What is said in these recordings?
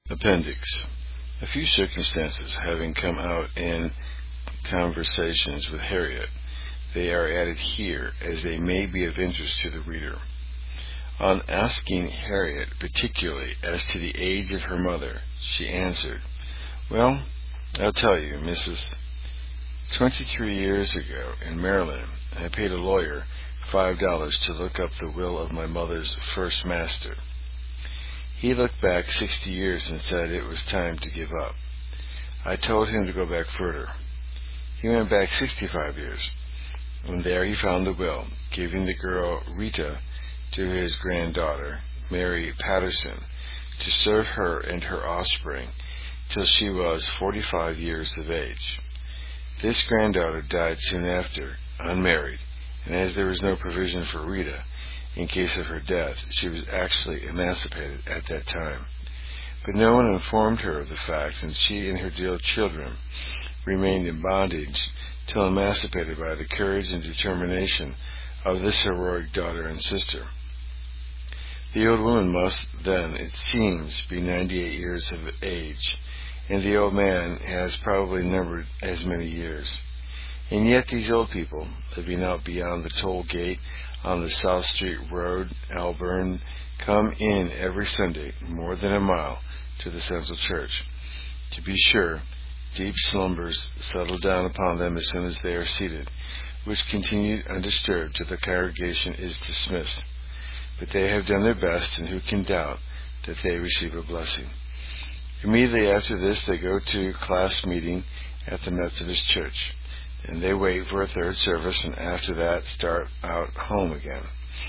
Appendix. A few circumstances having come out in conversations with Harriet, they are added here as they may be of interest to the reader. On asking Harriet particularly as to the age of her mother, she answered, "Well, I'll tell you, Mrs. 23 years ago in Maryland, I paid a lawyer $5 to look up the will of my mother's first master. He looked back 60 years and said it was time to give up. I told him to go back further. He went back 65 years, and there he found the will, giving the girl Rita to his granddaughter, Mary Patterson, to serve her and her offspring till she was 45 years of age. This granddaughter died soon after, unmarried, and as there was no provision for Rita, in case of her death, she was actually emancipated at that time. But no one informed her of the fact, and she and her dear children remained in bondage till emancipated by the courage and determination of this heroic daughter and sister. The old woman must then, it seems, be 98 years of age, and the old man has probably numbered as many years. And yet these old people, living out beyond the toll gate on the South Street Road, Alburn, come in every Sunday more than a mile to the Central Church. To be sure, deep slumbers settle down upon them as soon as they are seated, which continue undisturbed till the congregation is dismissed. But they have done their best, and who can doubt that they receive a blessing? Immediately after this, they go to class meeting at the Methodist Church. And they wait for a third service, and after that start out home again.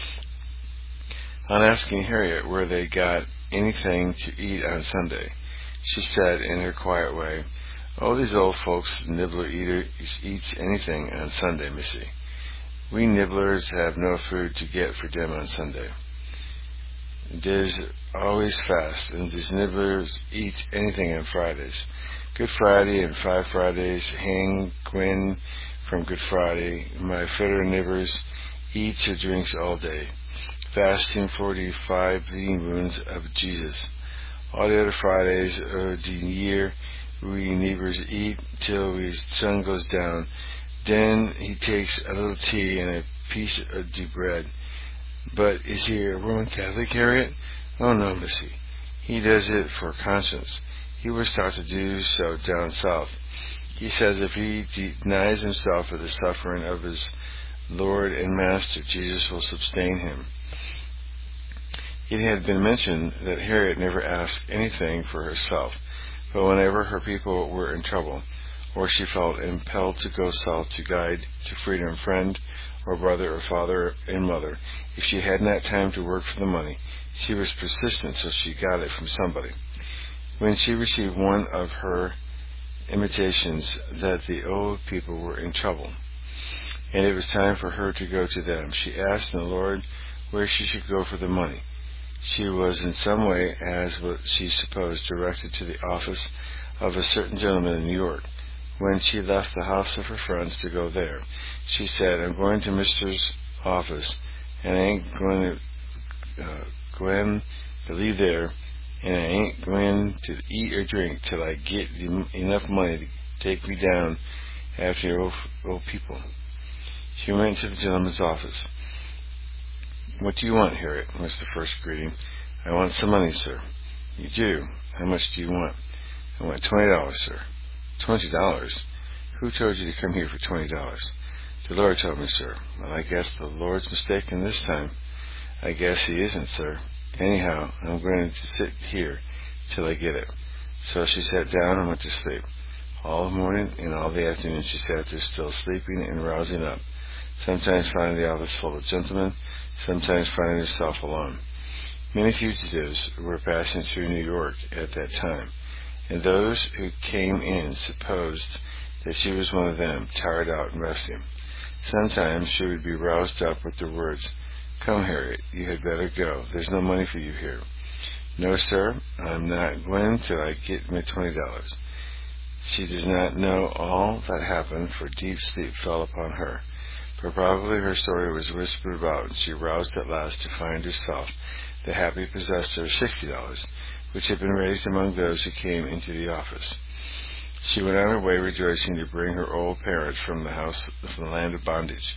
On asking Harriet where they got anything to eat on Sunday, she said in her quiet way, "Oh, these old folks nibbler eats anything on Sunday, missy. We nibblers have no food to get for them on Sunday. Des always fast, and these nibblers eat anything on Fridays. Good Friday and 5 Fridays hang Gwen from Good Friday. My fitter nibbers eats or drinks all day, fasting 45 bleeding wounds of Jesus. All the other Fridays of the year we neighbors eat till the sun goes down. Then he takes a little tea and a piece of the bread." "But is he a Roman Catholic, Harriet?" "Oh, no, missy. He does it for conscience. He was taught to do so down south. He says if he denies himself of the suffering of his Lord and Master, Jesus will sustain him." It had been mentioned that Harriet never asked anything for herself, but whenever her people were in trouble, or she felt impelled to go south to guide to freedom friend or brother or father and mother, if she had not time to work for the money, she was persistent till she got it from somebody. When she received one of her intimations that the old people were in trouble, and it was time for her to go to them, she asked the Lord where she should go for the money. She was in some way, as what she supposed, directed to the office of a certain gentleman in New York. When she left the house of her friends to go there, she said, "I'm going to Mister's office, and I ain't going to leave there, and I ain't going to eat or drink till I get enough money to take me down after the old people." She went to the gentleman's office. "What do you want, Harriet?" was the first greeting. "I want some money, sir." "You do? How much do you want?" "I want $20, sir." $20? Who told you to come here for $20? "The Lord told me, sir." "Well, I guess the Lord's mistaken this time." "I guess he isn't, sir. Anyhow, I'm going to sit here till I get it." So she sat down and went to sleep. All the morning and all the afternoon she sat there still sleeping and rousing up, sometimes finding the office full of gentlemen, sometimes finding herself alone. Many fugitives were passing through New York at that time, and those who came in supposed that she was one of them, tired out and resting. Sometimes she would be roused up with the words, "Come, Harriet, you had better go. There's no money for you here." "No, sir, I'm not going till I get my $20. She did not know all that happened, for deep sleep fell upon her. But probably her story was whispered about, and she roused at last to find herself the happy possessor of $60, which had been raised among those who came into the office. She went on her way rejoicing to bring her old parents from the land of bondage.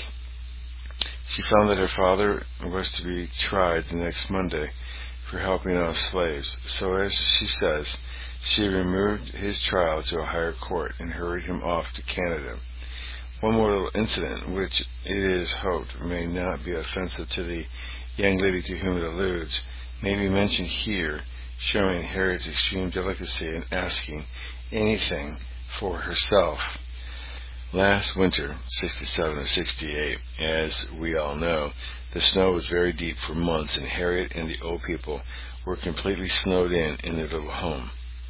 She found that her father was to be tried the next Monday for helping off slaves. So, as she says, she removed his trial to a higher court and hurried him off to Canada. One more little incident, which it is hoped may not be offensive to the young lady to whom it alludes, may be mentioned here, showing Harriet's extreme delicacy in asking anything for herself. Last winter, 67 or 68, as we all know, the snow was very deep for months, and Harriet and the old people were completely snowed in their little home.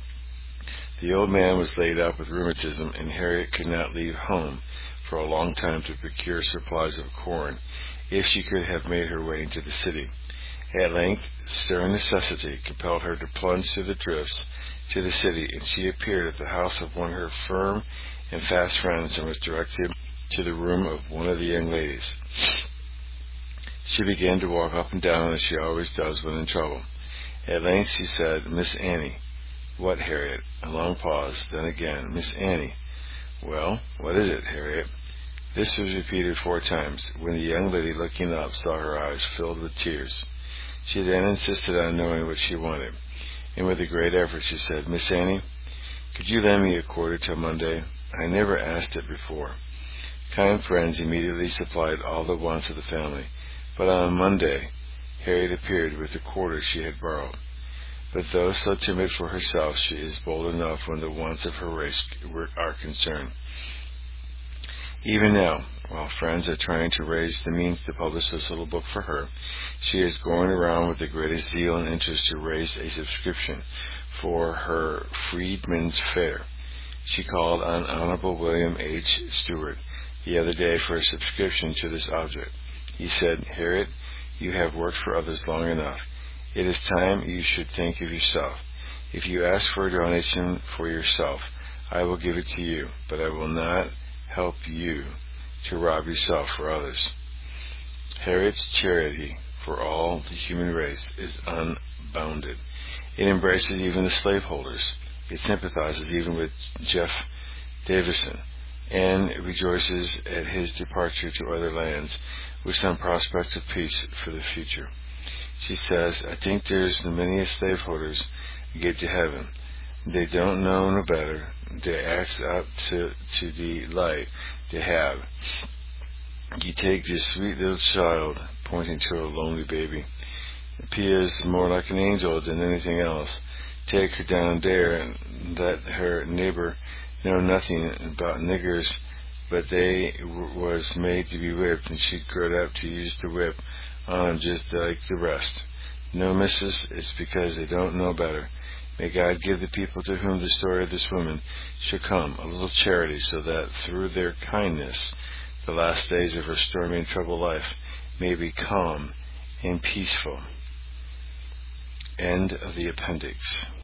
The old man was laid up with rheumatism, and Harriet could not leave home for a long time to procure supplies of corn, if she could have made her way into the city. At length, stern necessity compelled her to plunge through the drifts to the city, and she appeared at the house of one of her firm and fast friends and was directed to the room of one of the young ladies. She began to walk up and down as she always does when in trouble. At length she said, "Miss Annie." "What, Harriet?" A long pause, then again, "Miss Annie." "Well, what is it, Harriet?" This was repeated 4 times, when the young lady, looking up, saw her eyes filled with tears. She then insisted on knowing what she wanted, and with a great effort she said, "Miss Annie, could you lend me a quarter till Monday? I never asked it before." Kind friends immediately supplied all the wants of the family, but on Monday Harriet appeared with the quarter she had borrowed. But though so timid for herself, she is bold enough when the wants of her race are concerned. Even now, while friends are trying to raise the means to publish this little book for her, she is going around with the greatest zeal and interest to raise a subscription for her Freedmen's Fair. She called on Honorable William H. Stewart the other day for a subscription to this object. He said, "Harriet, you have worked for others long enough. It is time you should think of yourself. If you ask for a donation for yourself, I will give it to you, but I will not help you to rob yourself for others." Harriet's charity for all the human race is unbounded. It embraces even the slaveholders. It sympathizes even with Jeff Davison, and rejoices at his departure to other lands with some prospect of peace for the future. She says, "I think there's the manyest slaveholders get to heaven. They don't know no better. They acts out to the light they have. You take this sweet little child," pointing to a lonely baby. "'Pears more like an angel than anything else. Take her down there and let her neighbor know nothing about niggers, but they was made to be whipped, and she'd grow up to use the whip on just like the rest. No, missus, it's because they don't know better. May God give the people to whom the story of this woman should come a little charity, so that through their kindness the last days of her stormy and troubled life may be calm and peaceful." End of the appendix.